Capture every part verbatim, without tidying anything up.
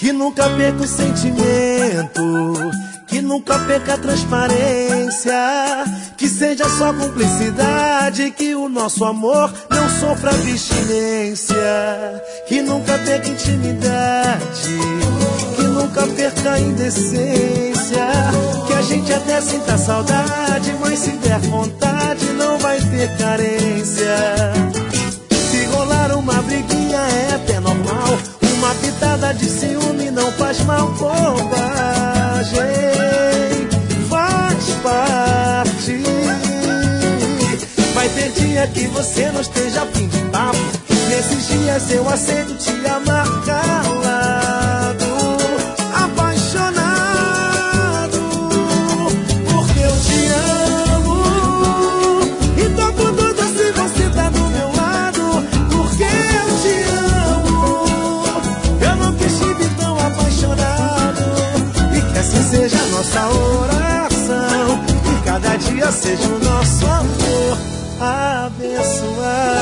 que nunca perca o sentimento, que nunca perca a transparência, que seja só cumplicidade, que o nosso amor não sofra abstinência, que nunca perca intimidade, que nunca perca a indecência, que a gente até sinta saudade, mas se der vontade não vai ter carência. Se rolar uma briguinha é até normal, uma pitada de ciúme não faz mal, bobagem, faz parte. Vai ter dia que você não esteja a fim de papo, nesses dias eu aceito te amar calado, apaixonado, porque eu te amo e tô com tudo se você tá do meu lado, porque eu te amo. Eu não quis te ver tão apaixonado, e que assim seja a nossa oração, e cada dia seja o nosso amor abençoado.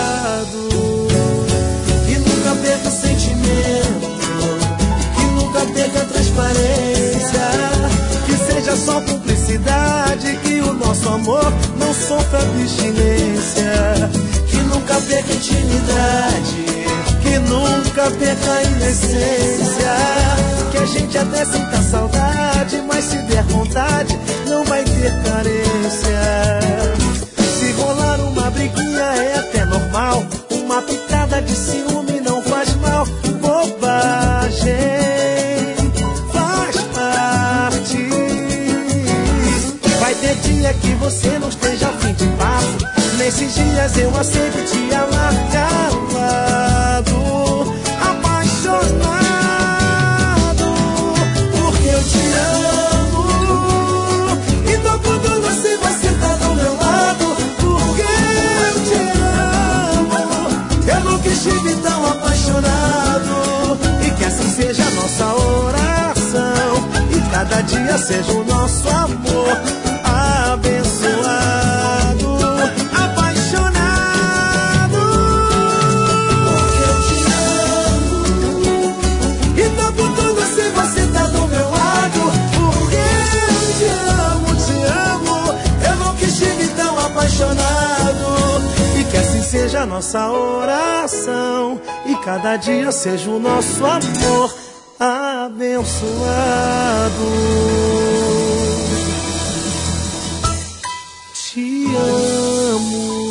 Que nunca perca o sentimento, que nunca perca a transparência, que seja só cumplicidade, que o nosso amor não sofra abstinência, que nunca perca intimidade, que nunca perca a indecência, que a gente até sinta saudade, mas se der vontade não vai ter carência. Se rolar uma briguinha é até normal, uma pitada de ciúme não faz mal, bobagem, faz parte. Vai ter dia que você não esteja a fim de papo, nesses dias eu aceito te amar calado, apaixonado, porque eu te amo e tô com tudo se você tá do meu lado, porque eu te amo. Eu nunca estive tão apaixonado, e que assim seja a nossa oração, e cada dia seja o nosso amor abençoado, apaixonado, porque eu te amo e tô com tudo se você tá do meu lado, porque eu te amo, te amo. Eu nunca estive tão apaixonado, e que assim seja a nossa oração, e cada dia seja o nosso amor abençoado. Te amo.